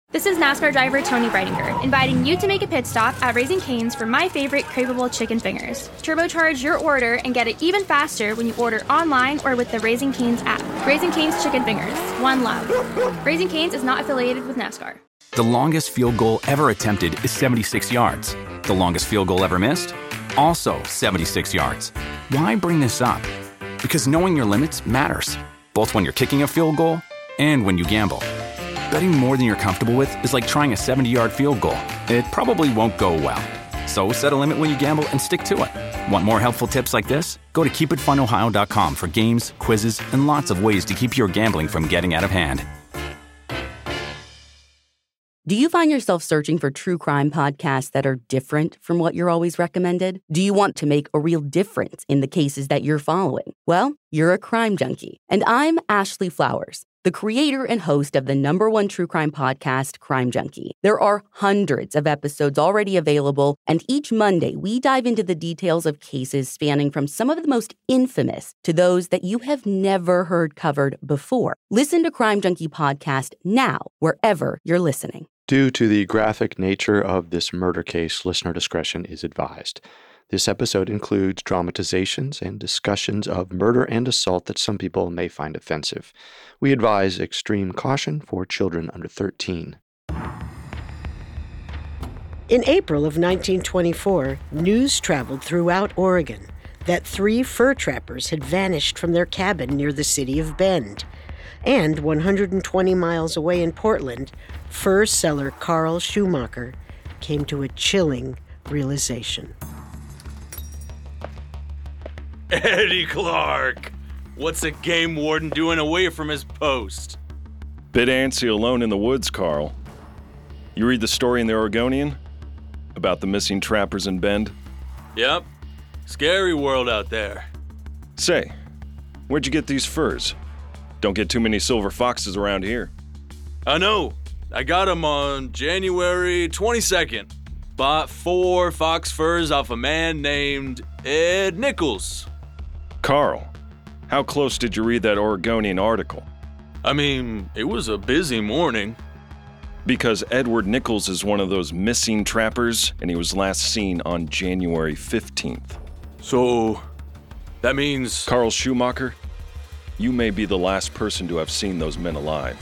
This is NASCAR driver Tony Breidinger, inviting you to make a pit stop at Raising Cane's for my favorite craveable chicken fingers. Turbocharge your order and get it even faster when you order online or with the Raising Cane's app. Raising Cane's Chicken Fingers. One love. Raising Cane's is not affiliated with NASCAR. The longest field goal ever attempted is 76 yards. The longest field goal ever missed? Also 76 yards. Why bring this up? Because knowing your limits matters, both when you're kicking a field goal and when you gamble. Betting more than you're comfortable with is like trying a 70-yard field goal. It probably won't go well. So set a limit when you gamble and stick to it. Want more helpful tips like this? Go to keepitfunohio.com for games, quizzes, and lots of ways to keep your gambling from getting out of hand. Do you find yourself searching for true crime podcasts that are different from what you're always recommended? Do you want to make a real difference in the cases that you're following? Well, you're a crime junkie. And I'm Ashley Flowers, the creator and host of the #1 true crime podcast, Crime Junkie. There are hundreds of episodes already available, and each Monday we dive into the details of cases spanning from some of the most infamous to those that you have never heard covered before. Listen to Crime Junkie podcast now, wherever you're listening. Due to the graphic nature of this murder case, listener discretion is advised. This episode includes dramatizations and discussions of murder and assault that some people may find offensive. We advise extreme caution for children under 13. In April of 1924, news traveled throughout Oregon that 3 fur trappers had vanished from their cabin near the city of Bend. And 120 miles away in Portland, fur seller Carl Schumacher came to a chilling realization. Eddie Clark! What's a game warden doing away from his post? Bit antsy alone in the woods, Carl. You read the story in the Oregonian? About the missing trappers in Bend? Yep. Scary world out there. Say, where'd you get these furs? Don't get too many silver foxes around here. I know. I got them on January 22nd. Bought 4 fox furs off a man named Ed Nichols. Carl, how close did you read that Oregonian article? I mean, it was a busy morning. Because Edward Nichols is one of those missing trappers, and he was last seen on January 15th. So, that means... Carl Schumacher, you may be the last person to have seen those men alive.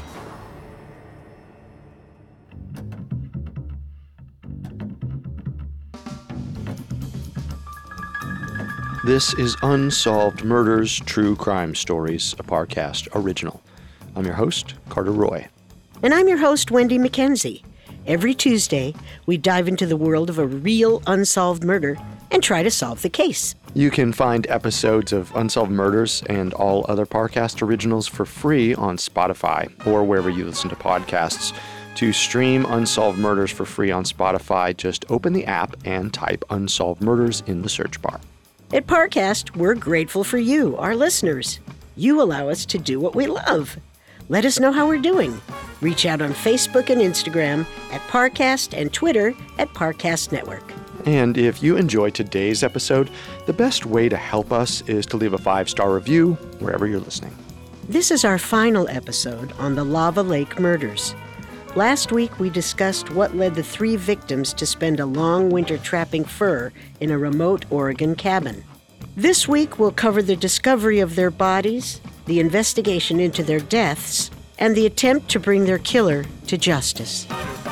This is Unsolved Murders, True Crime Stories, a Parcast original. I'm your host, Carter Roy. And I'm your host, Wendy McKenzie. Every Tuesday, we dive into the world of a real unsolved murder and try to solve the case. You can find episodes of Unsolved Murders and all other Parcast originals for free on Spotify or wherever you listen to podcasts. To stream Unsolved Murders for free on Spotify, just open the app and type Unsolved Murders in the search bar. At Parcast, we're grateful for you, our listeners. You allow us to do what we love. Let us know how we're doing. Reach out on Facebook and Instagram at Parcast and Twitter at Parcast Network. And if you enjoyed today's episode, the best way to help us is to leave a 5-star review wherever you're listening. This is our final episode on the Lava Lake murders. Last week, we discussed what led the 3 victims to spend a long winter trapping fur in a remote Oregon cabin. This week, we'll cover the discovery of their bodies, the investigation into their deaths, and the attempt to bring their killer to justice.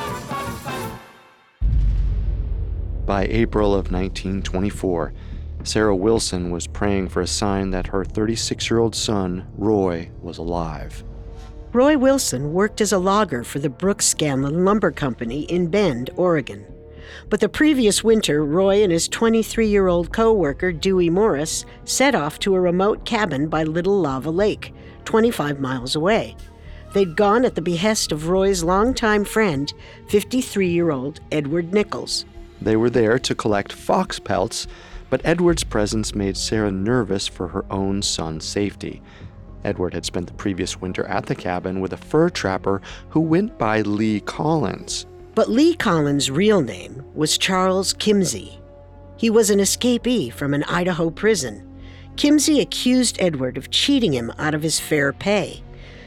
By April of 1924, Sarah Wilson was praying for a sign that her 36-year-old son, Roy, was alive. Roy Wilson worked as a logger for the Brooks Scanlon Lumber Company in Bend, Oregon. But the previous winter, Roy and his 23-year-old co-worker, Dewey Morris, set off to a remote cabin by Little Lava Lake, 25 miles away. They'd gone at the behest of Roy's longtime friend, 53-year-old Edward Nichols. They were there to collect fox pelts, but Edward's presence made Sarah nervous for her own son's safety. Edward had spent the previous winter at the cabin with a fur trapper who went by Lee Collins. But Lee Collins' real name was Charles Kimsey. He was an escapee from an Idaho prison. Kimsey accused Edward of cheating him out of his fair pay.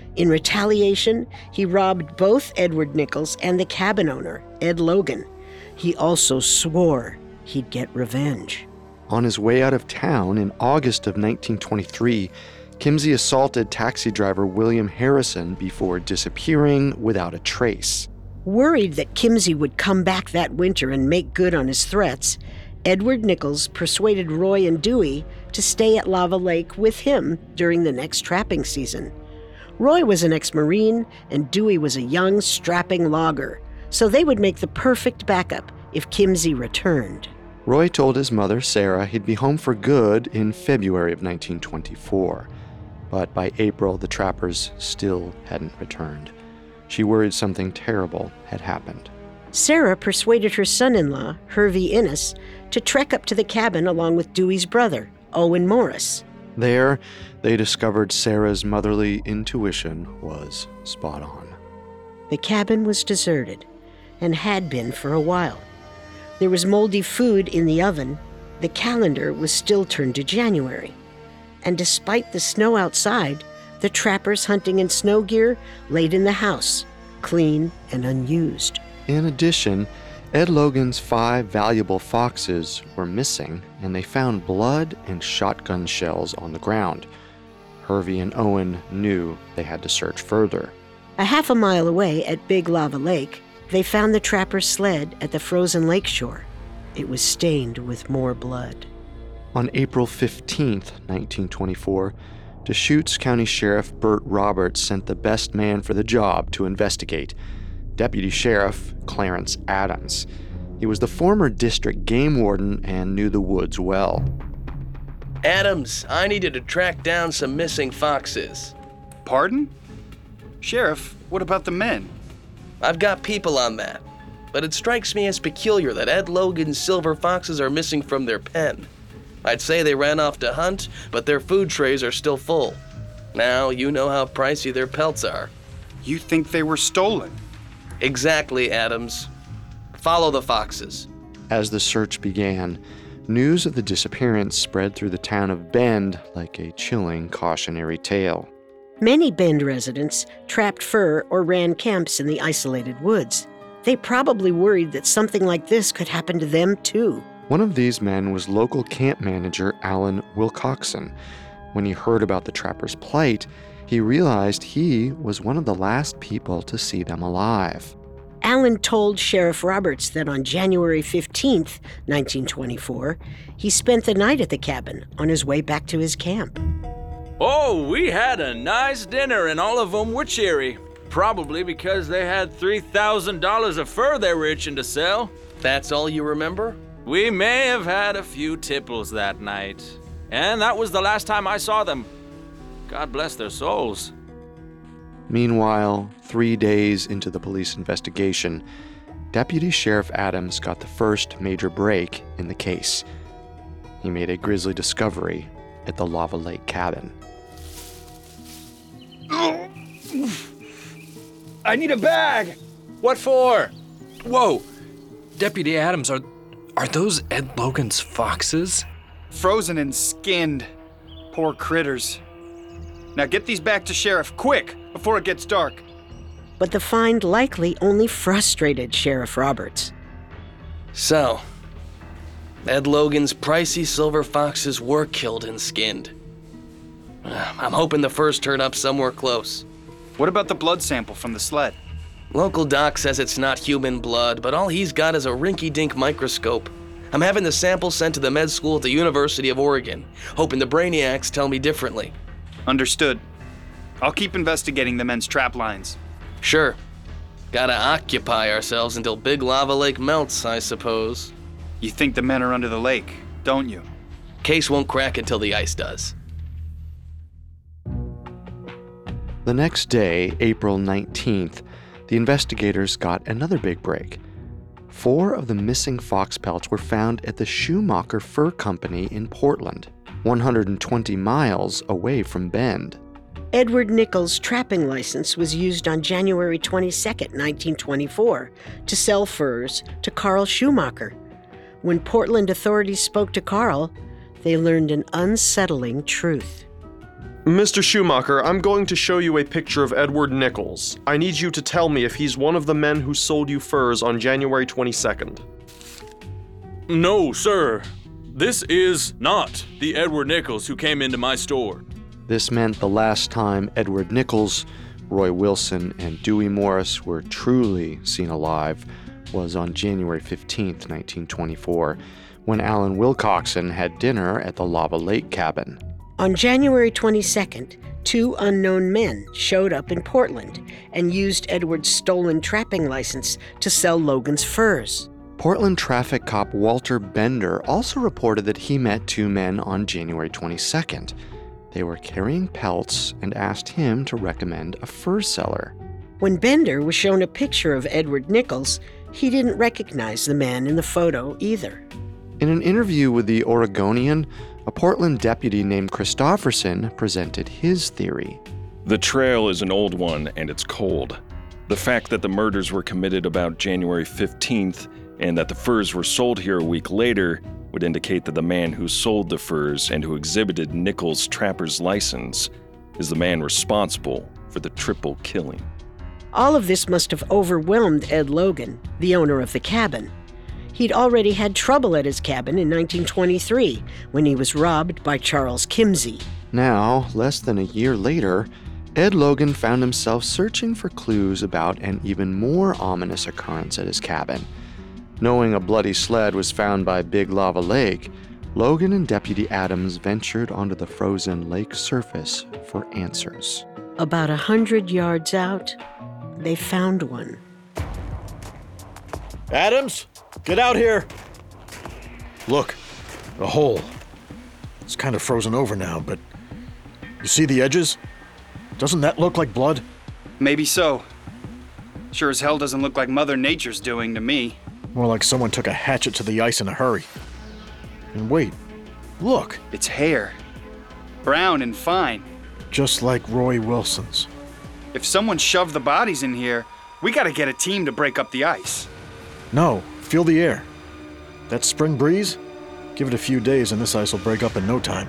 In retaliation, he robbed both Edward Nichols and the cabin owner, Ed Logan. He also swore he'd get revenge. On his way out of town in August of 1923, Kimsey assaulted taxi driver William Harrison before disappearing without a trace. Worried that Kimsey would come back that winter and make good on his threats, Edward Nichols persuaded Roy and Dewey to stay at Lava Lake with him during the next trapping season. Roy was an ex-Marine and Dewey was a young, strapping logger, so they would make the perfect backup if Kimsey returned. Roy told his mother, Sarah, he'd be home for good in February of 1924. But by April, the trappers still hadn't returned. She worried something terrible had happened. Sarah persuaded her son-in-law, Hervey Innes, to trek up to the cabin along with Dewey's brother, Owen Morris. There, they discovered Sarah's motherly intuition was spot on. The cabin was deserted, and had been for a while. There was moldy food in the oven. The calendar was still turned to January. And despite the snow outside, the trappers hunting in snow gear laid in the house, clean and unused. In addition, Ed Logan's 5 valuable foxes were missing, and they found blood and shotgun shells on the ground. Hervey and Owen knew they had to search further. A half a mile away at Big Lava Lake, they found the trapper's sled at the frozen lake shore. It was stained with more blood. On April 15th, 1924, Deschutes County Sheriff Burt Roberts sent the best man for the job to investigate, Deputy Sheriff Clarence Adams. He was the former district game warden and knew the woods well. Adams, I needed to track down some missing foxes. Pardon? Sheriff, what about the men? I've got people on that, but it strikes me as peculiar that Ed Logan's silver foxes are missing from their pen. I'd say they ran off to hunt, but their food trays are still full. Now you know how pricey their pelts are. You think they were stolen? Exactly, Adams. Follow the foxes. As the search began, news of the disappearance spread through the town of Bend like a chilling cautionary tale. Many Bend residents trapped fur or ran camps in the isolated woods. They probably worried that something like this could happen to them, too. One of these men was local camp manager Alan Wilcoxon. When he heard about the trappers' plight, he realized he was one of the last people to see them alive. Alan told Sheriff Roberts that on January 15th, 1924, he spent the night at the cabin on his way back to his camp. Oh, we had a nice dinner and all of them were cheery. Probably because they had $3,000 of fur they were itching to sell. That's all you remember? We may have had a few tipples that night. And that was the last time I saw them. God bless their souls. Meanwhile, 3 days into the police investigation, Deputy Sheriff Adams got the first major break in the case. He made a grisly discovery at the Lava Lake cabin. I need a bag! What for? Whoa! Deputy Adams, are those Ed Logan's foxes? Frozen and skinned. Poor critters. Now get these back to Sheriff, quick, before it gets dark. But the find likely only frustrated Sheriff Roberts. So, Ed Logan's pricey silver foxes were killed and skinned. I'm hoping the furs turn up somewhere close. What about the blood sample from the sled? Local doc says it's not human blood, but all he's got is a rinky-dink microscope. I'm having the sample sent to the med school at the University of Oregon, hoping the brainiacs tell me differently. Understood. I'll keep investigating the men's trap lines. Sure. Gotta occupy ourselves until Big Lava Lake melts, I suppose. You think the men are under the lake, don't you? Case won't crack until the ice does. The next day, April 19th, the investigators got another big break. 4 of the missing fox pelts were found at the Schumacher Fur Company in Portland, 120 miles away from Bend. Edward Nichols' trapping license was used on January 22, 1924, to sell furs to Carl Schumacher. When Portland authorities spoke to Carl, they learned an unsettling truth. Mr. Schumacher, I'm going to show you a picture of Edward Nichols. I need you to tell me if he's one of the men who sold you furs on January 22nd. No, sir. This is not the Edward Nichols who came into my store. This meant the last time Edward Nichols, Roy Wilson, and Dewey Morris were truly seen alive was on January 15th, 1924, when Alan Wilcoxon had dinner at the Lava Lake cabin. On January 22nd, 2 unknown men showed up in Portland and used Edward's stolen trapping license to sell Logan's furs. Portland traffic cop Walter Bender also reported that he met 2 men on January 22nd. They were carrying pelts and asked him to recommend a fur seller. When Bender was shown a picture of Edward Nichols, he didn't recognize the man in the photo either. In an interview with the Oregonian, a Portland deputy named Christopherson presented his theory. The trail is an old one and it's cold. The fact that the murders were committed about January 15th and that the furs were sold here a week later would indicate that the man who sold the furs and who exhibited Nichols' trapper's license is the man responsible for the triple killing. All of this must have overwhelmed Ed Logan, the owner of the cabin. He'd already had trouble at his cabin in 1923 when he was robbed by Charles Kimsey. Now, less than a year later, Ed Logan found himself searching for clues about an even more ominous occurrence at his cabin. Knowing a bloody sled was found by Big Lava Lake, Logan and Deputy Adams ventured onto the frozen lake surface for answers. About 100 yards out, they found one. Adams, get out here. Look, a hole. It's kind of frozen over now, but you see the edges? Doesn't that look like blood? Maybe so. Sure as hell doesn't look like Mother Nature's doing to me. More like someone took a hatchet to the ice in a hurry. And wait, look. It's hair. Brown and fine. Just like Roy Wilson's. If someone shoved the bodies in here, we gotta get a team to break up the ice. No, feel the air. That spring breeze? Give it a few days and this ice will break up in no time.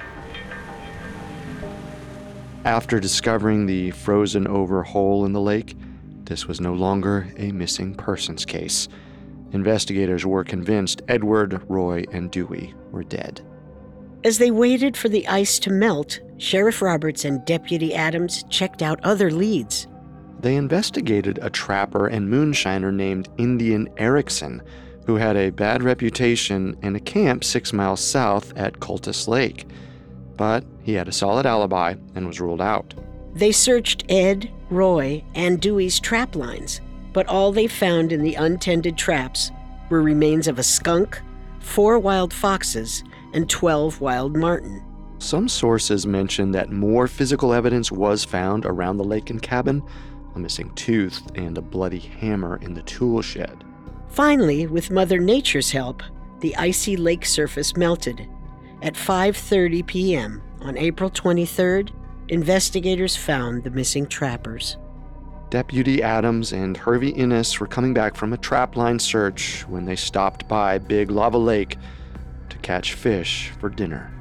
After discovering the frozen over hole in the lake, this was no longer a missing persons case. Investigators were convinced Edward, Roy, and Dewey were dead. As they waited for the ice to melt, Sheriff Roberts and Deputy Adams checked out other leads. They investigated a trapper and moonshiner named Indian Erickson, who had a bad reputation in a camp 6 miles south at Cultus Lake. But he had a solid alibi and was ruled out. They searched Ed, Roy, and Dewey's trap lines, but all they found in the untended traps were remains of a skunk, 4 wild foxes, and 12 wild marten. Some sources mention that more physical evidence was found around the lake and cabin, a missing tooth and a bloody hammer in the tool shed. Finally, with Mother Nature's help, the icy lake surface melted. At 5:30 p.m. on April 23rd, investigators found the missing trappers. Deputy Adams and Hervey Innes were coming back from a trapline search when they stopped by Big Lava Lake to catch fish for dinner.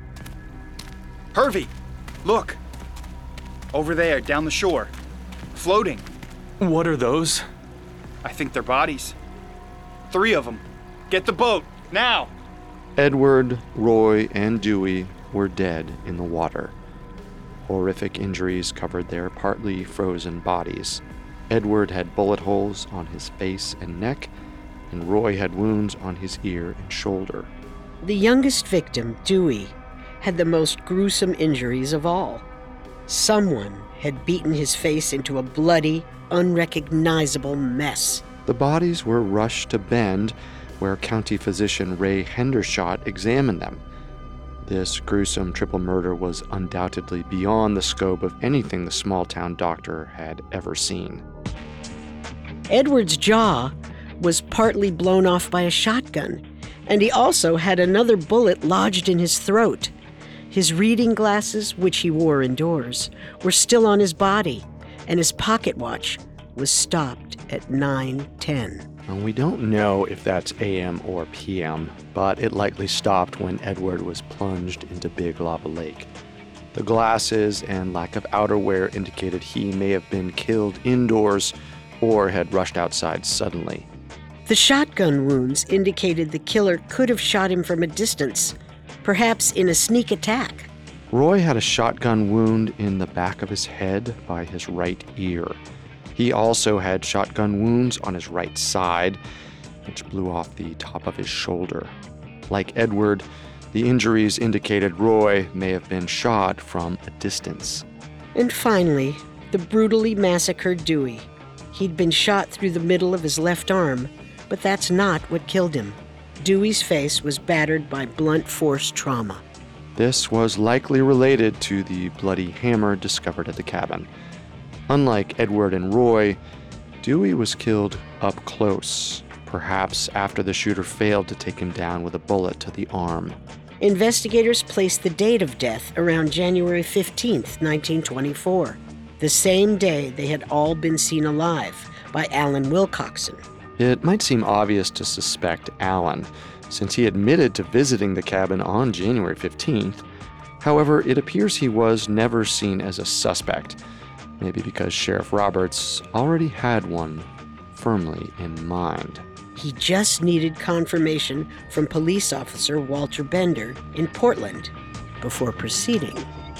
Hervey, look. Over there, down the shore. Floating. What are those? I think they're bodies. 3 of them. Get the boat, now! Edward, Roy, and Dewey were dead in the water. Horrific injuries covered their partly frozen bodies. Edward had bullet holes on his face and neck, and Roy had wounds on his ear and shoulder. The youngest victim, Dewey, had the most gruesome injuries of all. Someone had beaten his face into a bloody, unrecognizable mess. The bodies were rushed to Bend, where County Physician Ray Hendershot examined them. This gruesome triple murder was undoubtedly beyond the scope of anything the small-town doctor had ever seen. Edward's jaw was partly blown off by a shotgun, and he also had another bullet lodged in his throat. His reading glasses, which he wore indoors, were still on his body, and his pocket watch was stopped at 9:10. We don't know if that's AM or PM, but it likely stopped when Edward was plunged into Big Lava Lake. The glasses and lack of outerwear indicated he may have been killed indoors or had rushed outside suddenly. The shotgun wounds indicated the killer could have shot him from a distance, perhaps in a sneak attack. Roy had a shotgun wound in the back of his head by his right ear. He also had shotgun wounds on his right side, which blew off the top of his shoulder. Like Edward, the injuries indicated Roy may have been shot from a distance. And finally, the brutally massacred Dewey. He'd been shot through the middle of his left arm, but that's not what killed him. Dewey's face was battered by blunt force trauma. This was likely related to the bloody hammer discovered at the cabin. Unlike Edward and Roy, Dewey was killed up close, perhaps after the shooter failed to take him down with a bullet to the arm. Investigators placed the date of death around January 15th, 1924, the same day they had all been seen alive by Alan Wilcoxon. It might seem obvious to suspect Alan, since he admitted to visiting the cabin on January 15th. However, it appears he was never seen as a suspect, maybe because Sheriff Roberts already had one firmly in mind. He just needed confirmation from police officer Walter Bender in Portland before proceeding.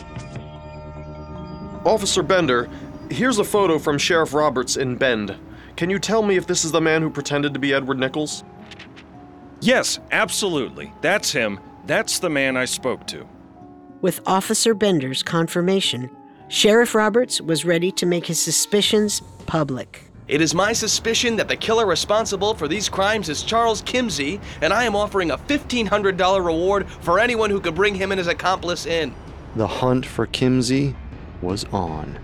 Officer Bender, here's a photo from Sheriff Roberts in Bend. Can you tell me if this is the man who pretended to be Edward Nichols? Yes, absolutely. That's him. That's the man I spoke to. With Officer Bender's confirmation, Sheriff Roberts was ready to make his suspicions public. It is my suspicion that the killer responsible for these crimes is Charles Kimsey, and I am offering a $1,500 reward for anyone who could bring him and his accomplice in. The hunt for Kimsey was on.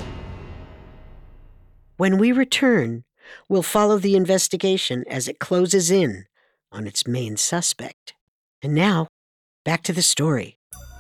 When we return, we'll follow the investigation as it closes in on its main suspect. And now, back to the story.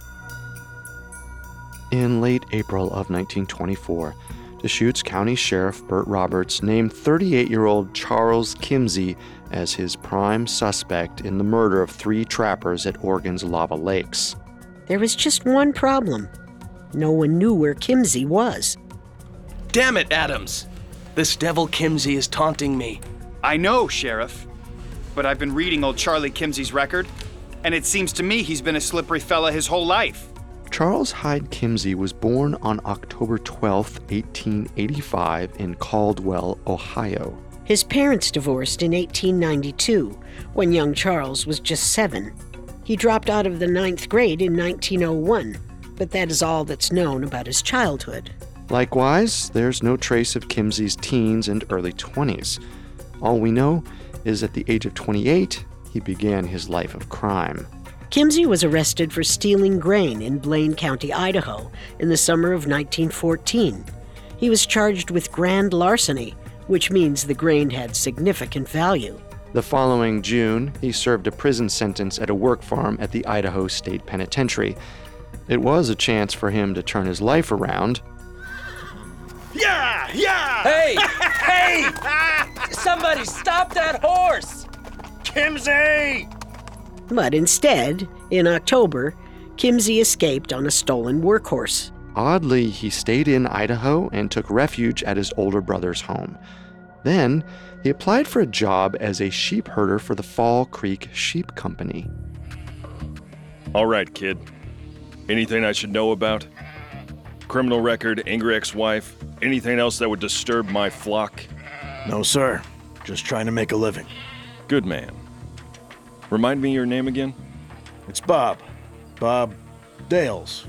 In late April of 1924, Deschutes County Sheriff Burt Roberts named 38-year-old Charles Kimsey as his prime suspect in the murder of 3 trappers at Oregon's Lava Lakes. There was just one problem. No one knew where Kimsey was. Damn it, Adams! This devil Kimsey is taunting me. I know, Sheriff. But I've been reading old Charlie Kimsey's record, and it seems to me he's been a slippery fella his whole life. Charles Hyde Kimsey was born on October 12, 1885 in Caldwell, Ohio. His parents divorced in 1892, when young Charles was just 7. He dropped out of the 9th grade in 1901, but that is all that's known about his childhood. Likewise, there's no trace of Kimsey's teens and early 20s. All we know is at the age of 28, he began his life of crime. Kimsey was arrested for stealing grain in Blaine County, Idaho, in the summer of 1914. He was charged with grand larceny, which means the grain had significant value. The following June, he served a prison sentence at a work farm at the Idaho State Penitentiary. It was a chance for him to turn his life around. Yeah! Hey! Hey! Somebody stop that horse! Kimsey! But instead, in October, Kimsey escaped on a stolen workhorse. Oddly, he stayed in Idaho and took refuge at his older brother's home. Then, he applied for a job as a sheep herder for the Fall Creek Sheep Company. All right, kid. Anything I should know about? Criminal record, angry ex-wife, anything else that would disturb my flock? No, sir. Just trying to make a living. Good man. Remind me your name again? It's Bob. Bob Dales.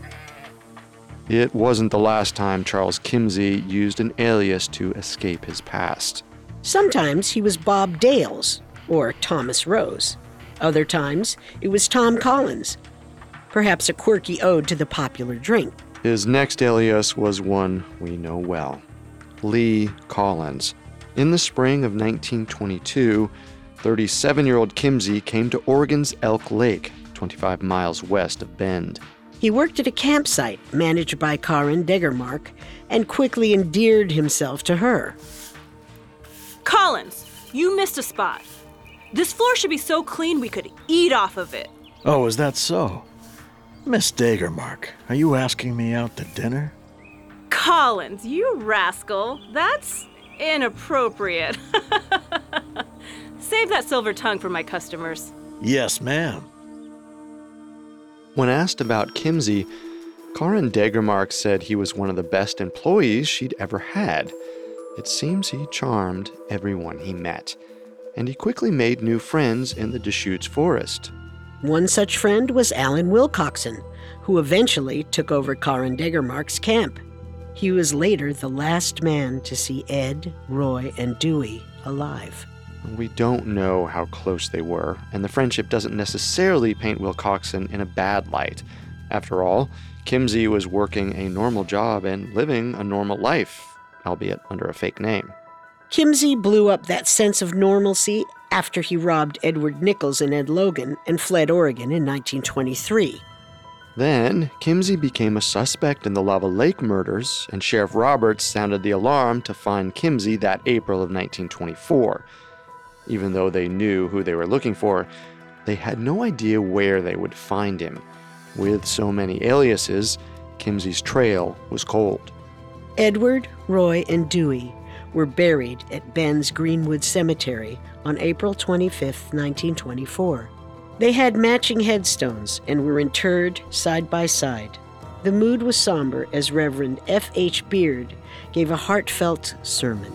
It wasn't the last time Charles Kimsey used an alias to escape his past. Sometimes he was Bob Dales, or Thomas Rose. Other times, it was Tom Collins, perhaps a quirky ode to the popular drink. His next alias was one we know well, Lee Collins. In the spring of 1922, 37-year-old Kimsey came to Oregon's Elk Lake, 25 miles west of Bend. He worked at a campsite managed by Karen Degermark and quickly endeared himself to her. Collins, you missed a spot. This floor should be so clean we could eat off of it. Oh, is that so? Miss Dagermark, are you asking me out to dinner? Collins, you rascal. That's inappropriate. Save that silver tongue for my customers. Yes, ma'am. When asked about Kimsey, Karin Dagermark said he was one of the best employees she'd ever had. It seems he charmed everyone he met, and he quickly made new friends in the Deschutes forest. One such friend was Alan Wilcoxon, who eventually took over Karin Dagermark's camp. He was later the last man to see Ed, Roy, and Dewey alive. We don't know how close they were, and the friendship doesn't necessarily paint Wilcoxon in a bad light. After all, Kimsey was working a normal job and living a normal life, albeit under a fake name. Kimsey blew up that sense of normalcy after he robbed Edward Nichols and Ed Logan and fled Oregon in 1923. Then, Kimsey became a suspect in the Lava Lake murders, and Sheriff Roberts sounded the alarm to find Kimsey that April of 1924. Even though they knew who they were looking for, they had no idea where they would find him. With so many aliases, Kimsey's trail was cold. Edward, Roy, and Dewey were buried at Ben's Greenwood Cemetery on April 25, 1924. They had matching headstones and were interred side by side. The mood was somber as Reverend F.H. Beard gave a heartfelt sermon.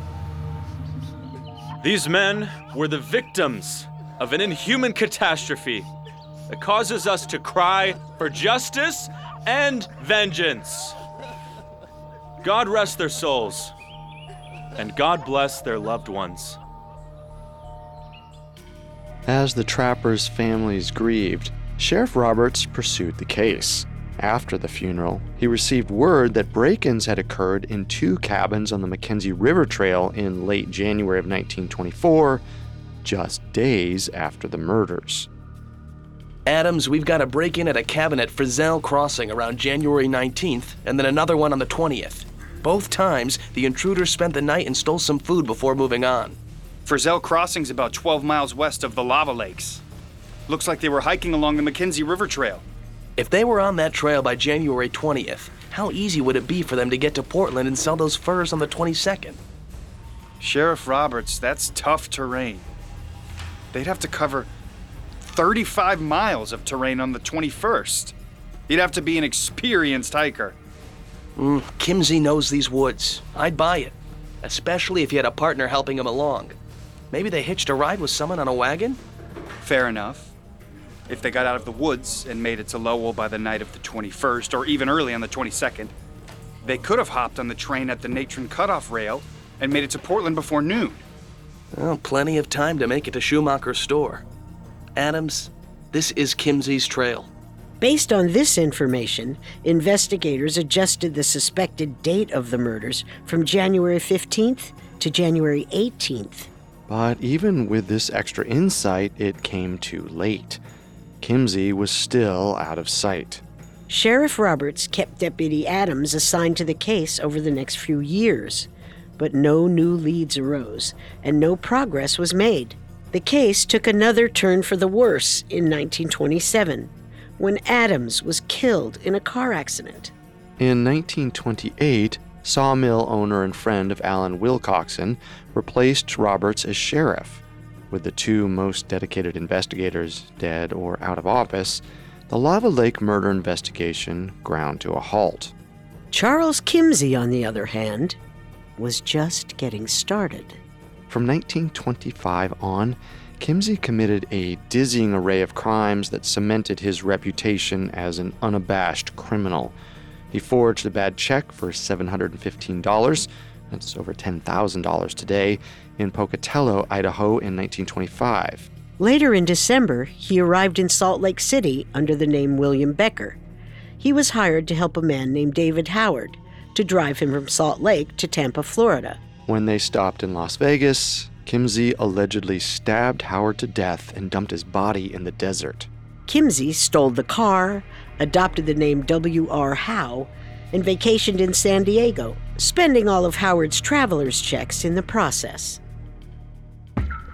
These men were the victims of an inhuman catastrophe that causes us to cry for justice and vengeance. God rest their souls, and God bless their loved ones. As the trappers' families grieved, Sheriff Roberts pursued the case. After the funeral, he received word that break-ins had occurred in 2 cabins on the Mackenzie River Trail in late January of 1924, just days after the murders. Adams, we've got a break-in at a cabin at Frizzell Crossing around January 19th, and then another one on the 20th. Both times, the intruders spent the night and stole some food before moving on. Frizzell Crossing's about 12 miles west of the Lava Lakes. Looks like they were hiking along the Mackenzie River Trail. If they were on that trail by January 20th, how easy would it be for them to get to Portland and sell those furs on the 22nd? Sheriff Roberts, that's tough terrain. They'd have to cover 35 miles of terrain on the 21st. He'd have to be an experienced hiker. Kimsey knows these woods. I'd buy it, especially if he had a partner helping him along. Maybe they hitched a ride with someone on a wagon? Fair enough. If they got out of the woods and made it to Lowell by the night of the 21st, or even early on the 22nd, they could have hopped on the train at the Natron Cutoff Rail and made it to Portland before noon. Well, plenty of time to make it to Schumacher's store. Adams, this is Kimsey's trail. Based on this information, investigators adjusted the suspected date of the murders from January 15th to January 18th. But even with this extra insight, it came too late. Kimsey was still out of sight. Sheriff Roberts kept Deputy Adams assigned to the case over the next few years, but no new leads arose, and no progress was made. The case took another turn for the worse in 1927, when Adams was killed in a car accident. In 1928, sawmill owner and friend of Alan Wilcoxon replaced Roberts as sheriff. With the 2 most dedicated investigators dead or out of office, the Lava Lake murder investigation ground to a halt. Charles Kimsey, on the other hand, was just getting started. From 1925 on, Kimsey committed a dizzying array of crimes that cemented his reputation as an unabashed criminal. He forged a bad check for $715, that's over $10,000 today, in Pocatello, Idaho in 1925. Later in December, he arrived in Salt Lake City under the name William Becker. He was hired to help a man named David Howard to drive him from Salt Lake to Tampa, Florida. When they stopped in Las Vegas, Kimsey allegedly stabbed Howard to death and dumped his body in the desert. Kimsey stole the car, adopted the name W.R. Howe, and vacationed in San Diego, spending all of Howard's traveler's checks in the process.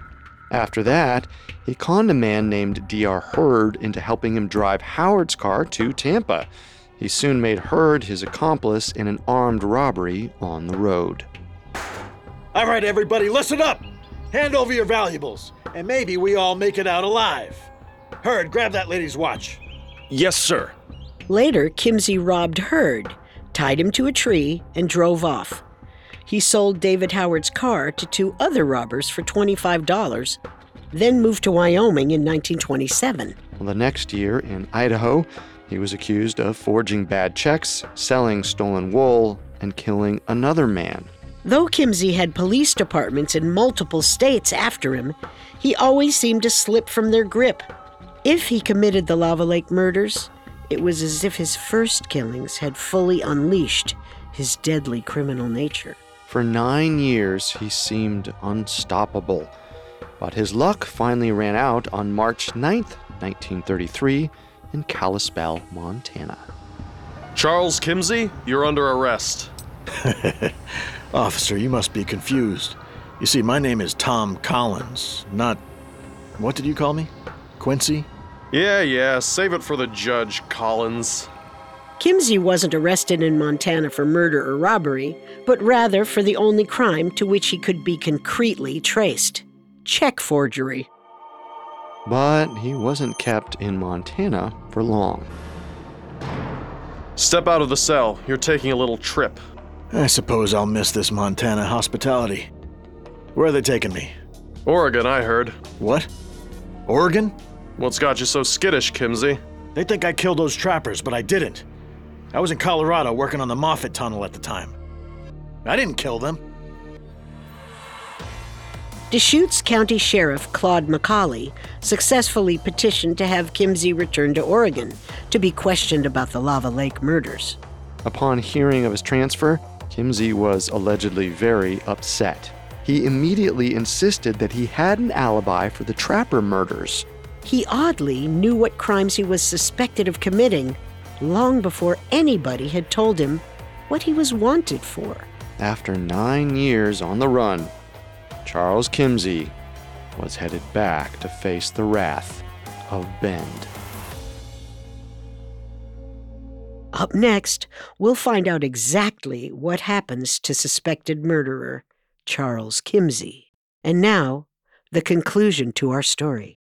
After that, he conned a man named D.R. Hurd into helping him drive Howard's car to Tampa. He soon made Hurd his accomplice in an armed robbery on the road. All right, everybody, listen up. Hand over your valuables, and maybe we all make it out alive. Hurd, grab that lady's watch. Yes, sir. Later, Kimsey robbed Hurd, tied him to a tree, and drove off. He sold David Howard's car to 2 other robbers for $25, then moved to Wyoming in 1927. Well, the next year, in Idaho, he was accused of forging bad checks, selling stolen wool, and killing another man. Though Kimsey had police departments in multiple states after him, he always seemed to slip from their grip. If he committed the Lava Lake murders, it was as if his first killings had fully unleashed his deadly criminal nature. For 9 years, he seemed unstoppable. But his luck finally ran out on March 9th, 1933, in Kalispell, Montana. Charles Kimsey, you're under arrest. Officer, you must be confused. You see, my name is Tom Collins, not... What did you call me? Quincy? Yeah, save it for the judge, Collins. Kimsey wasn't arrested in Montana for murder or robbery, but rather for the only crime to which he could be concretely traced: check forgery. But he wasn't kept in Montana for long. Step out of the cell. You're taking a little trip. I suppose I'll miss this Montana hospitality. Where are they taking me? Oregon, I heard. What? Oregon? What's got you so skittish, Kimsey? They think I killed those trappers, but I didn't. I was in Colorado working on the Moffat Tunnel at the time. I didn't kill them. Deschutes County Sheriff Claude McCauley successfully petitioned to have Kimsey returned to Oregon to be questioned about the Lava Lake murders. Upon hearing of his transfer, Kimsey was allegedly very upset. He immediately insisted that he had an alibi for the Trapper murders. He oddly knew what crimes he was suspected of committing long before anybody had told him what he was wanted for. After 9 years on the run, Charles Kimsey was headed back to face the wrath of Bend. Up next, we'll find out exactly what happens to suspected murderer Charles Kimsey. And now, the conclusion to our story.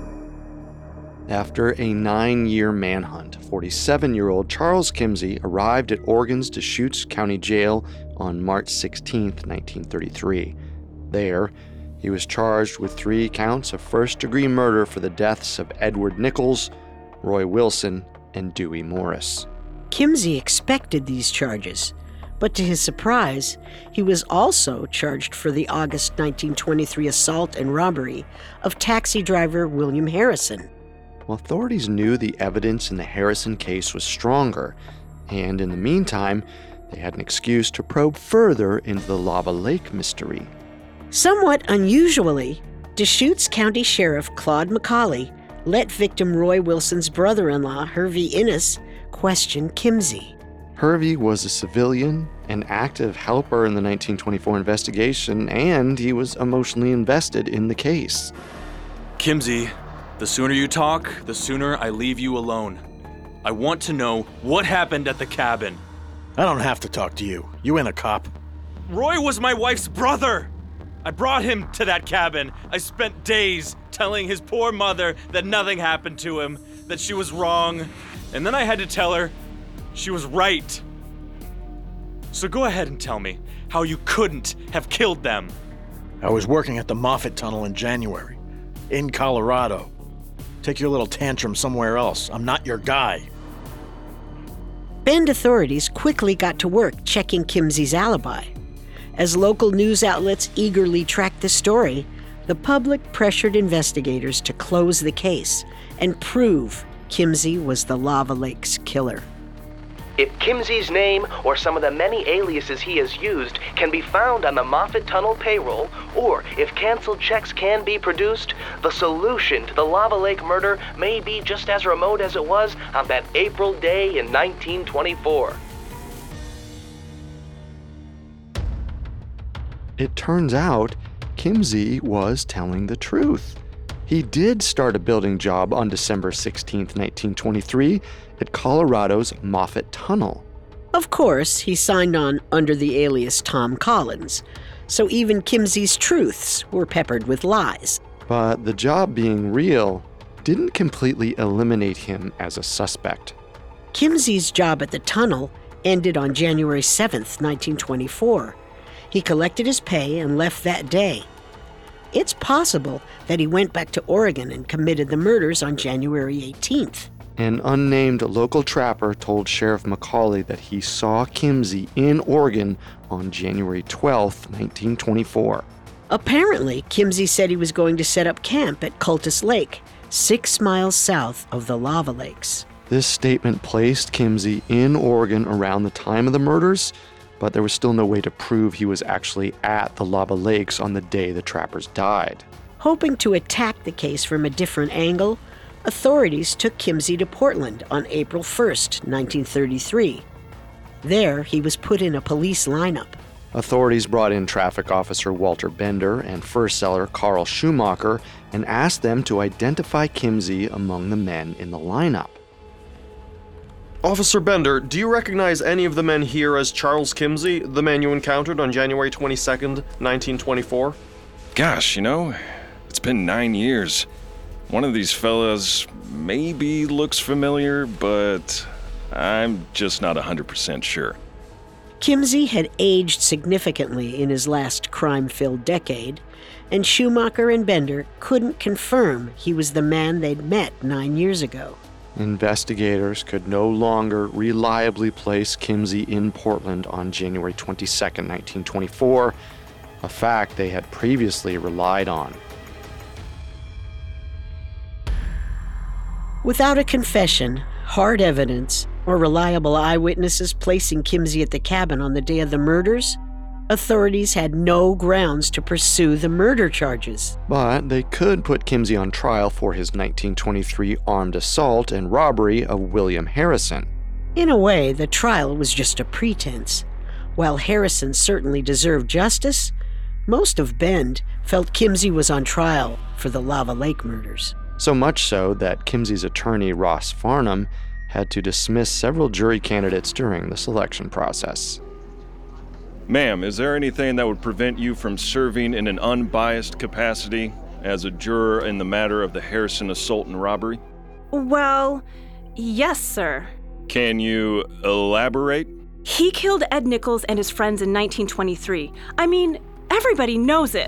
After a 9-year manhunt, 47-year-old Charles Kimsey arrived at Oregon's Deschutes County Jail on March 16, 1933. There, he was charged with 3 counts of first-degree murder for the deaths of Edward Nichols, Roy Wilson, and Dewey Morris. Kimsey expected these charges, but to his surprise, he was also charged for the August 1923 assault and robbery of taxi driver William Harrison. Authorities knew the evidence in the Harrison case was stronger, and in the meantime, they had an excuse to probe further into the Lava Lake mystery. Somewhat unusually, Deschutes County Sheriff Claude McCauley let victim Roy Wilson's brother-in-law, Hervey Innes, question Kimsey. Hervey was a civilian, an active helper in the 1924 investigation, and he was emotionally invested in the case. Kimsey, the sooner you talk, the sooner I leave you alone. I want to know what happened at the cabin. I don't have to talk to you. You ain't a cop. Roy was my wife's brother. I brought him to that cabin. I spent days telling his poor mother that nothing happened to him, that she was wrong, and then I had to tell her she was right. So go ahead and tell me how you couldn't have killed them. I was working at the Moffat Tunnel in January, in Colorado. Take your little tantrum somewhere else. I'm not your guy. Bend authorities quickly got to work checking Kimsey's alibi. As local news outlets eagerly tracked the story, the public pressured investigators to close the case and prove Kimsey was the Lava Lake's killer. If Kimsey's name or some of the many aliases he has used can be found on the Moffat Tunnel payroll, or if canceled checks can be produced, the solution to the Lava Lake murder may be just as remote as it was on that April day in 1924. It turns out Kimsey was telling the truth. He did start a building job on December 16, 1923, at Colorado's Moffett Tunnel. Of course, he signed on under the alias Tom Collins, so even Kimsey's truths were peppered with lies. But the job being real didn't completely eliminate him as a suspect. Kimsey's job at the tunnel ended on January 7th, 1924. He collected his pay and left that day. It's possible that he went back to Oregon and committed the murders on January 18th. An unnamed local trapper told Sheriff McCauley that he saw Kimsey in Oregon on January 12th, 1924. Apparently, Kimsey said he was going to set up camp at Cultus Lake, 6 miles south of the Lava Lakes. This statement placed Kimsey in Oregon around the time of the murders, but there was still no way to prove he was actually at the Lava Lakes on the day the trappers died. Hoping to attack the case from a different angle, authorities took Kimsey to Portland on April 1st, 1933. There, he was put in a police lineup. Authorities brought in traffic officer Walter Bender and fur seller Carl Schumacher and asked them to identify Kimsey among the men in the lineup. Officer Bender, do you recognize any of the men here as Charles Kimsey, the man you encountered on January 22nd, 1924? Gosh, it's been 9 years. One of these fellas maybe looks familiar, but I'm just not 100% sure. Kimsey had aged significantly in his last crime-filled decade, and Schumacher and Bender couldn't confirm he was the man they'd met 9 years ago. Investigators could no longer reliably place Kimsey in Portland on January 22nd, 1924, a fact they had previously relied on. Without a confession, hard evidence, or reliable eyewitnesses placing Kimsey at the cabin on the day of the murders, authorities had no grounds to pursue the murder charges. But they could put Kimsey on trial for his 1923 armed assault and robbery of William Harrison. In a way, the trial was just a pretense. While Harrison certainly deserved justice, most of Bend felt Kimsey was on trial for the Lava Lake murders. So much so that Kimsey's attorney, Ross Farnham, had to dismiss several jury candidates during the selection process. Ma'am, is there anything that would prevent you from serving in an unbiased capacity as a juror in the matter of the Harrison assault and robbery? Well, yes, sir. Can you elaborate? He killed Ed Nichols and his friends in 1923. I mean, everybody knows it.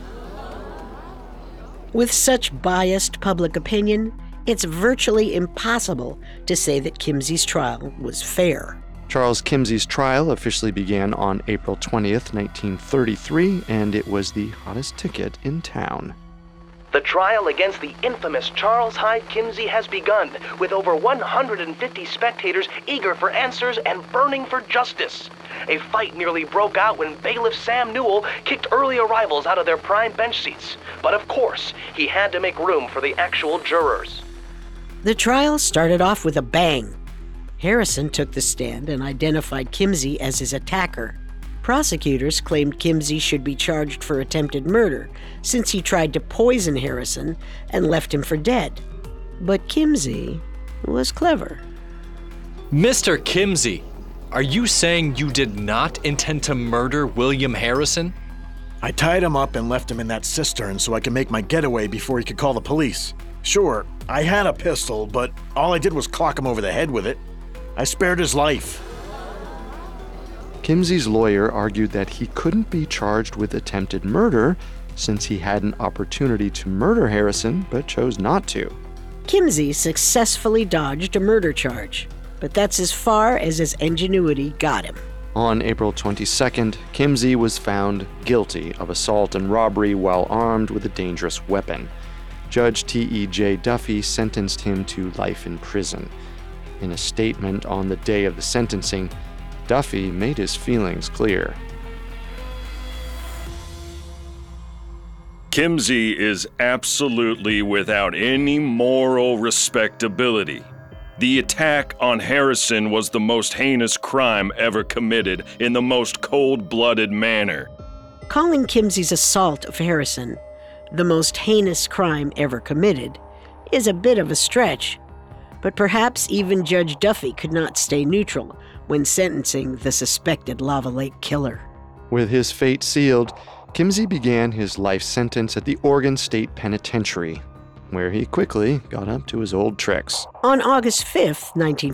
With such biased public opinion, it's virtually impossible to say that Kimsey's trial was fair. Charles Kimsey's trial officially began on April 20th, 1933, and it was the hottest ticket in town. The trial against the infamous Charles Hyde Kimsey has begun, with over 150 spectators eager for answers and burning for justice. A fight nearly broke out when bailiff Sam Newell kicked early arrivals out of their prime bench seats. But of course, he had to make room for the actual jurors. The trial started off with a bang. Harrison took the stand and identified Kimsey as his attacker. Prosecutors claimed Kimsey should be charged for attempted murder, since he tried to poison Harrison and left him for dead. But Kimsey was clever. Mr. Kimsey, are you saying you did not intend to murder William Harrison? I tied him up and left him in that cistern so I could make my getaway before he could call the police. Sure, I had a pistol, but all I did was clock him over the head with it. I spared his life. Kimsey's lawyer argued that he couldn't be charged with attempted murder since he had an opportunity to murder Harrison but chose not to. Kimsey successfully dodged a murder charge, but that's as far as his ingenuity got him. On April 22nd, Kimsey was found guilty of assault and robbery while armed with a dangerous weapon. Judge T.E.J. Duffy sentenced him to life in prison. In a statement on the day of the sentencing, Duffy made his feelings clear. Kimsey is absolutely without any moral respectability. The attack on Harrison was the most heinous crime ever committed in the most cold-blooded manner. Calling Kimsey's assault of Harrison the most heinous crime ever committed is a bit of a stretch, but perhaps even Judge Duffy could not stay neutral when sentencing the suspected Lava Lake killer. With his fate sealed, Kimsey began his life sentence at the Oregon State Penitentiary, where he quickly got up to his old tricks. On August 5th,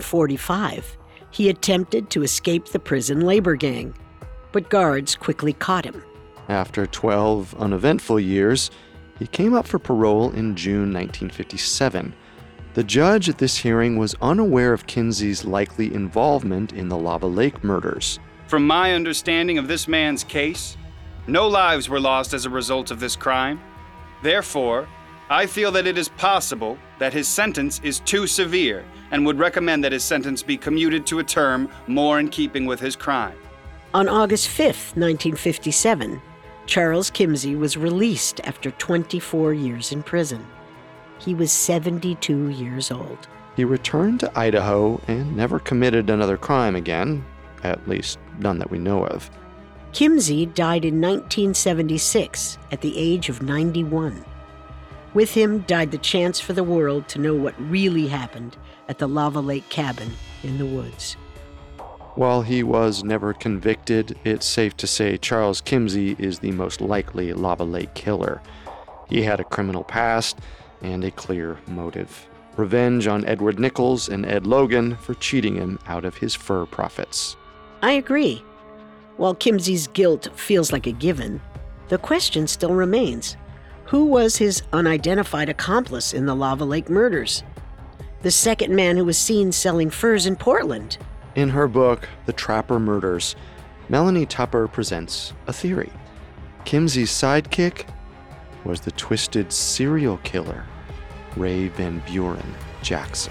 1945, he attempted to escape the prison labor gang, but guards quickly caught him. After 12 uneventful years, he came up for parole in June 1957. The judge at this hearing was unaware of Kimsey's likely involvement in the Lava Lake murders. From my understanding of this man's case, no lives were lost as a result of this crime. Therefore, I feel that it is possible that his sentence is too severe and would recommend that his sentence be commuted to a term more in keeping with his crime. On August 5th, 1957, Charles Kimsey was released after 24 years in prison. He was 72 years old. He returned to Idaho and never committed another crime again, at least none that we know of. Kimsey died in 1976 at the age of 91. With him died the chance for the world to know what really happened at the Lava Lake cabin in the woods. While he was never convicted, it's safe to say Charles Kimsey is the most likely Lava Lake killer. He had a criminal past and a clear motive: revenge on Edward Nichols and Ed Logan for cheating him out of his fur profits. I agree. While Kimsey's guilt feels like a given, the question still remains: who was his unidentified accomplice in the Lava Lake murders? The second man who was seen selling furs in Portland? In her book, The Trapper Murders, Melanie Tupper presents a theory. Kimsey's sidekick was the twisted serial killer, Ray Van Buren Jackson.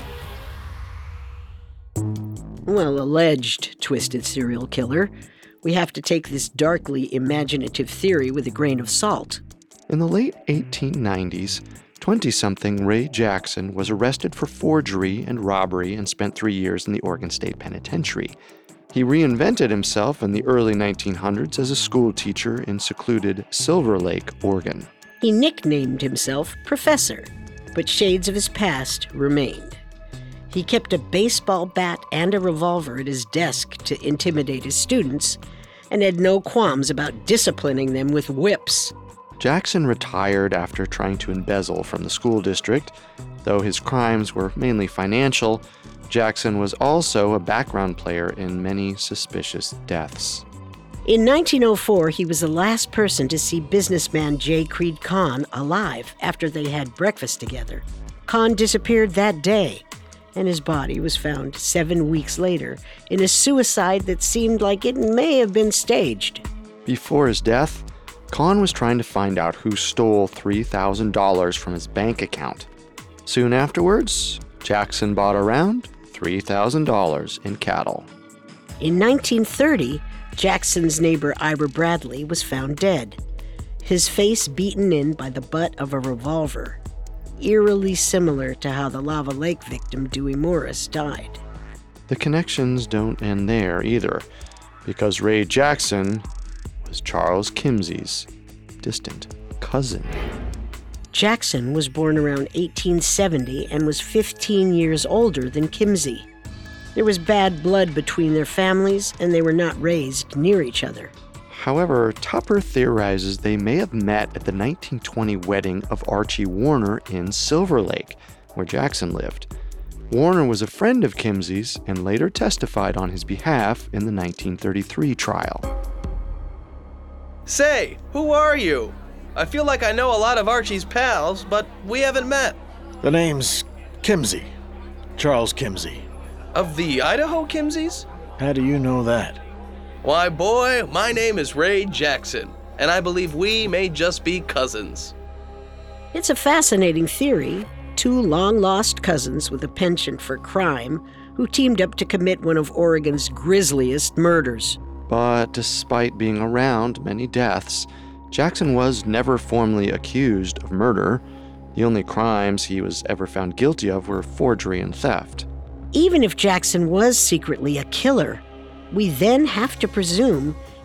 Well, alleged twisted serial killer. We have to take this darkly imaginative theory with a grain of salt. In the late 1890s, 20-something Ray Jackson was arrested for forgery and robbery and spent 3 years in the Oregon State Penitentiary. He reinvented himself in the early 1900s as a school teacher in secluded Silver Lake, Oregon. He nicknamed himself Professor, but shades of his past remained. He kept a baseball bat and a revolver at his desk to intimidate his students, and had no qualms about disciplining them with whips. Jackson retired after trying to embezzle from the school district. Though his crimes were mainly financial, Jackson was also a background player in many suspicious deaths. In 1904, he was the last person to see businessman J. Creed Kahn alive after they had breakfast together. Kahn disappeared that day, and his body was found 7 weeks later in a suicide that seemed like it may have been staged. Before his death, Kahn was trying to find out who stole $3,000 from his bank account. Soon afterwards, Jackson bought around $3,000 in cattle. In 1930, Jackson's neighbor Ira Bradley was found dead, his face beaten in by the butt of a revolver, eerily similar to how the Lava Lake victim Dewey Morris died. The connections don't end there either, because Ray Jackson was Charles Kimsey's distant cousin. Jackson was born around 1870 and was 15 years older than Kimsey. There was bad blood between their families, and they were not raised near each other. However, Tupper theorizes they may have met at the 1920 wedding of Archie Warner in Silver Lake, where Jackson lived. Warner was a friend of Kimsey's and later testified on his behalf in the 1933 trial. Say, who are you? I feel like I know a lot of Archie's pals, but we haven't met. The name's Kimsey. Charles Kimsey. Of the Idaho Kimseys? How do you know that? Why, boy, my name is Ray Jackson, and I believe we may just be cousins. It's a fascinating theory. Two long-lost cousins with a penchant for crime who teamed up to commit one of Oregon's grisliest murders. But despite being around many deaths, Jackson was never formally accused of murder. The only crimes he was ever found guilty of were forgery and theft. Even if Jackson was secretly a killer, we then have to presume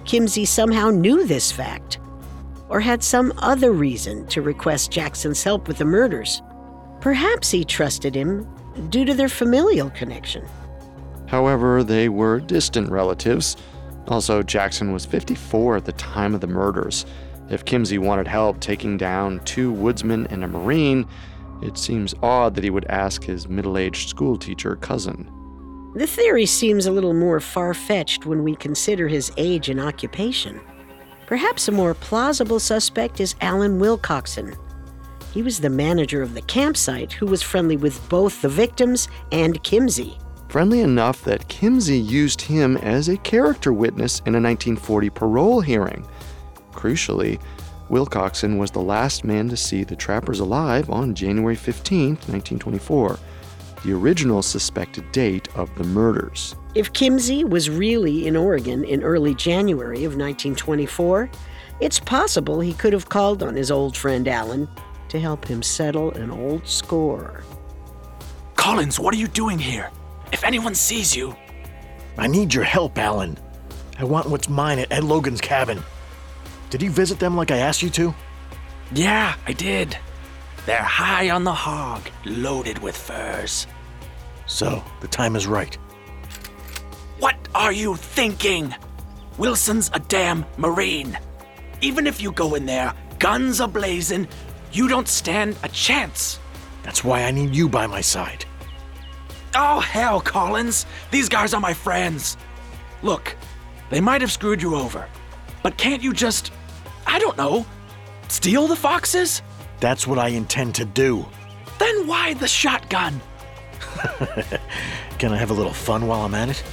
Kimsey somehow knew this fact, or had some other reason to request Jackson's help with the murders. Perhaps he trusted him due to their familial connection. However, they were distant relatives. Also, Jackson was 54 at the time of the murders. If Kimsey wanted help taking down 2 woodsmen and a Marine, it seems odd that he would ask his middle-aged schoolteacher cousin. The theory seems a little more far-fetched when we consider his age and occupation. Perhaps a more plausible suspect is Alan Wilcoxon. He was the manager of the campsite who was friendly with both the victims and Kimsey. Friendly enough that Kimsey used him as a character witness in a 1940 parole hearing. Crucially, Wilcoxon was the last man to see the trappers alive on January 15, 1924, the original suspected date of the murders. If Kimsey was really in Oregon in early January of 1924, it's possible he could have called on his old friend Alan to help him settle an old score. Collins, what are you doing here? If anyone sees you... I need your help, Alan. I want what's mine at Ed Logan's cabin. Did you visit them like I asked you to? Yeah, I did. They're high on the hog, loaded with furs. So, the time is right. What are you thinking? Wilson's a damn Marine. Even if you go in there, guns a-blazing, you don't stand a chance. That's why I need you by my side. Oh, hell, Collins. These guys are my friends. Look, they might have screwed you over, but can't you just, I don't know, steal the foxes? That's what I intend to do. Then why the shotgun? Can I have a little fun while I'm at it?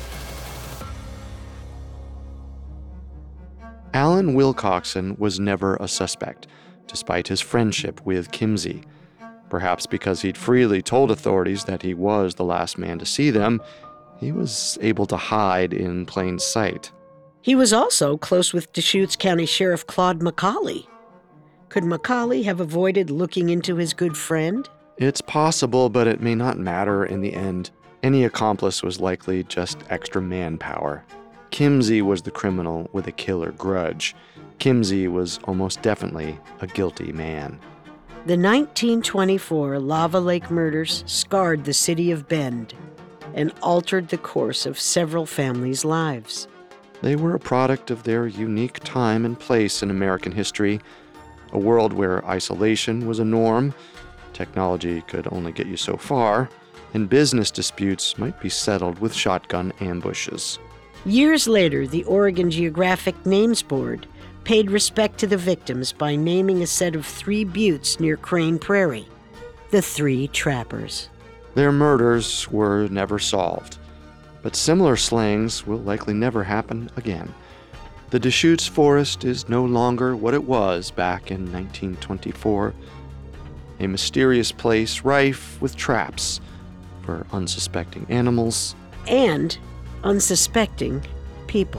Alan Wilcoxon was never a suspect, despite his friendship with Kimsey. Perhaps because he'd freely told authorities that he was the last man to see them, he was able to hide in plain sight. He was also close with Deschutes County Sheriff Claude McCauley. Could McCauley have avoided looking into his good friend? It's possible, but it may not matter in the end. Any accomplice was likely just extra manpower. Kimsey was the criminal with a killer grudge. Kimsey was almost definitely a guilty man. The 1924 Lava Lake murders scarred the city of Bend and altered the course of several families' lives. They were a product of their unique time and place in American history, a world where isolation was a norm, technology could only get you so far, and business disputes might be settled with shotgun ambushes. Years later, the Oregon Geographic Names Board paid respect to the victims by naming a set of 3 buttes near Crane Prairie, the 3 Trappers. Their murders were never solved, but similar slayings will likely never happen again. The Deschutes Forest is no longer what it was back in 1924, a mysterious place rife with traps for unsuspecting animals and unsuspecting people.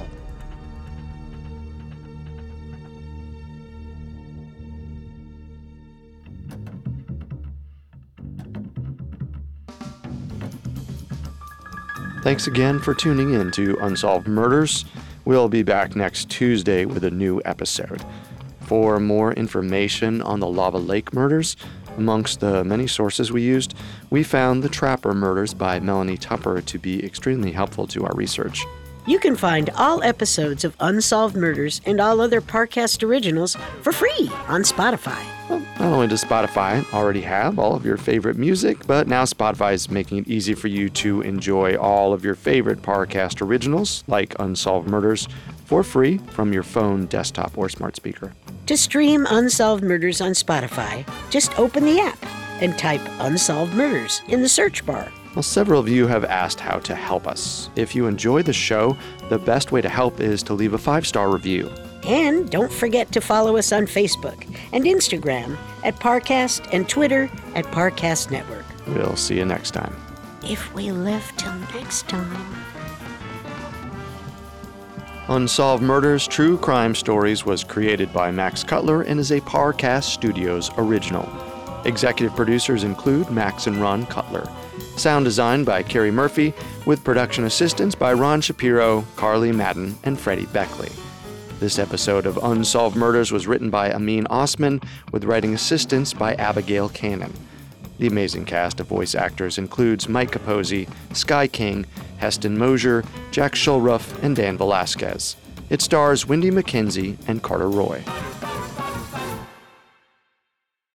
Thanks again for tuning in to Unsolved Murders. We'll be back next Tuesday with a new episode. For more information on the Lava Lake murders, amongst the many sources we used, we found The Trapper Murders by Melanie Tupper to be extremely helpful to our research. You can find all episodes of Unsolved Murders and all other Parcast originals for free on Spotify. Well, not only does Spotify already have all of your favorite music, but now Spotify is making it easy for you to enjoy all of your favorite Parcast originals, like Unsolved Murders, for free from your phone, desktop, or smart speaker. To stream Unsolved Murders on Spotify, just open the app and type Unsolved Murders in the search bar. Well, several of you have asked how to help us. If you enjoy the show, the best way to help is to leave a 5-star review. And don't forget to follow us on Facebook and Instagram at Parcast and Twitter at Parcast Network. We'll see you next time. If we live till next time. Unsolved Murders True Crime Stories was created by Max Cutler and is a Parcast Studios original. Executive producers include Max and Ron Cutler. Sound design by Carrie Murphy, with production assistance by Ron Shapiro, Carly Madden, and Freddie Beckley. This episode of Unsolved Murders was written by Amin Osman, with writing assistance by Abigail Cannon. The amazing cast of voice actors includes Mike Capozzi, Sky King, Heston Mosier, Jack Shulruff, and Dan Velasquez. It stars Wendy McKenzie and Carter Roy.